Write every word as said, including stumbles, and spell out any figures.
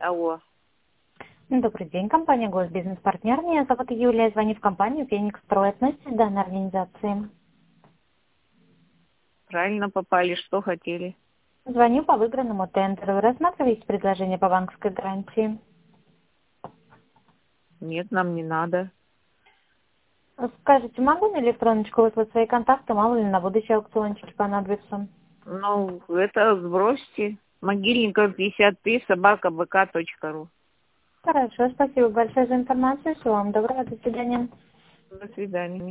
Алло. Добрый день, компания Госбизнес-партнер. Меня зовут Юлия, я звоню в компанию Феникс Строй. Относитесь к данной организации? Правильно попали, что хотели? Звоню по выигранному тендеру. Вы рассматриваете предложение по банковской гарантии? Нет, нам не надо. Скажите, могу на электроночку выслать свои контакты, мало ли на будущие аукциончики понадобится? Ну, это сбросьте. Могильников пятьдесят три собака бк точка ру. Хорошо, спасибо большое за информацию. Всего вам доброго, до свидания. До свидания.